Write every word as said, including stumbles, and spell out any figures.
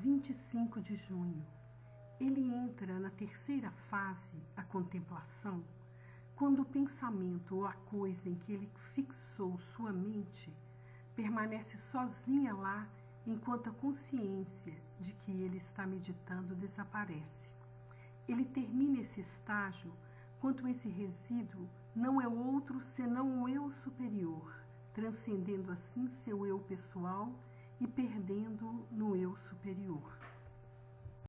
vinte e cinco de junho. Ele entra na terceira fase, a contemplação, quando o pensamento ou a coisa em que ele fixou sua mente permanece sozinha lá, enquanto a consciência de que ele está meditando desaparece. Ele termina esse estágio quando esse resíduo não é outro senão o eu superior, transcendendo assim seu eu pessoal e perdendo no eu superior.